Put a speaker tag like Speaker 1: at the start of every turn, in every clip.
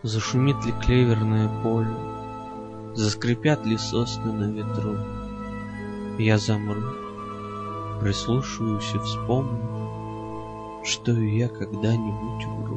Speaker 1: Зашумит ли клеверное поле, заскрипят ли сосны на ветру. Я замру, прислушаюсь и вспомню, что и я когда-нибудь умру.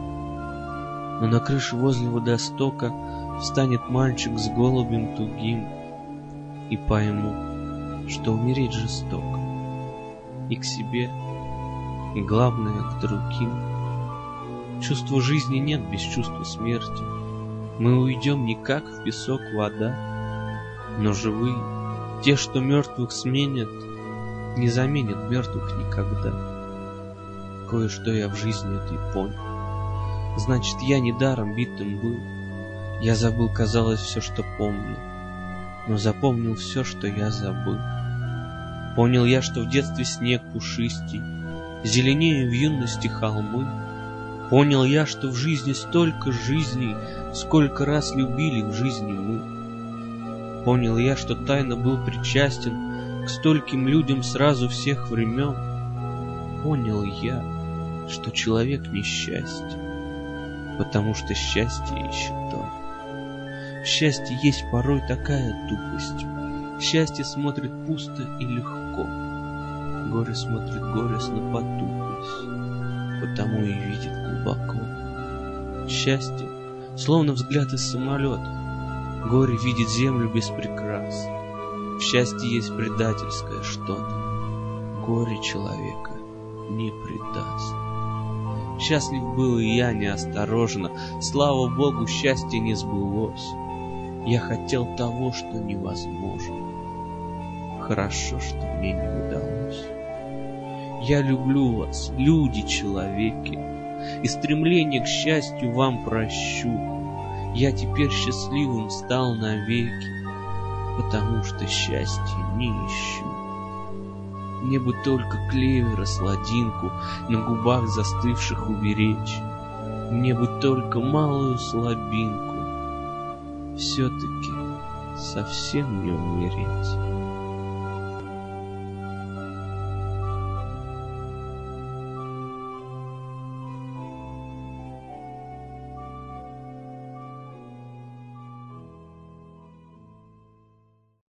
Speaker 1: Но на крыше возле водостока встанет мальчик с голубем тугим, и пойму, что умереть жестоко и к себе, и, главное, к другим. Чувства жизни нет без чувства смерти. Мы уйдем не как в песок вода, но живые, те, что мертвых сменят, не заменят мертвых никогда. Кое-что я в жизни этой понял. Значит, я недаром битым был. Я забыл, казалось, все, что помнил, но запомнил все, что я забыл. Понял я, что в детстве снег пушистей, зеленее в юности холмы. Понял я, что в жизни столько жизней, сколько раз любили в жизни мы. Понял я, что тайно был причастен к стольким людям сразу всех времен. Понял я, что человек несчастье, потому что счастье ищет он. В счастье есть порой такая тупость. Счастье смотрит пусто и легко. Горе смотрит горестно, потупясь, потому и видит глубоко. Счастье словно взгляд из самолета. Горе видит землю без прикрас. В счастье есть предательское что-то. Горе человека не предаст. Счастлив был и я неосторожно. Слава Богу, счастье не сбылось. Я хотел того, что невозможно. Хорошо, что мне не удалось. Я люблю вас, люди, человеки, и стремление к счастью вам прощу. Я теперь счастливым стал навеки, потому что счастья не ищу. Мне бы только клевера сладинку на губах застывших уберечь. Мне бы только малую слабинку, все-таки совсем не умереть.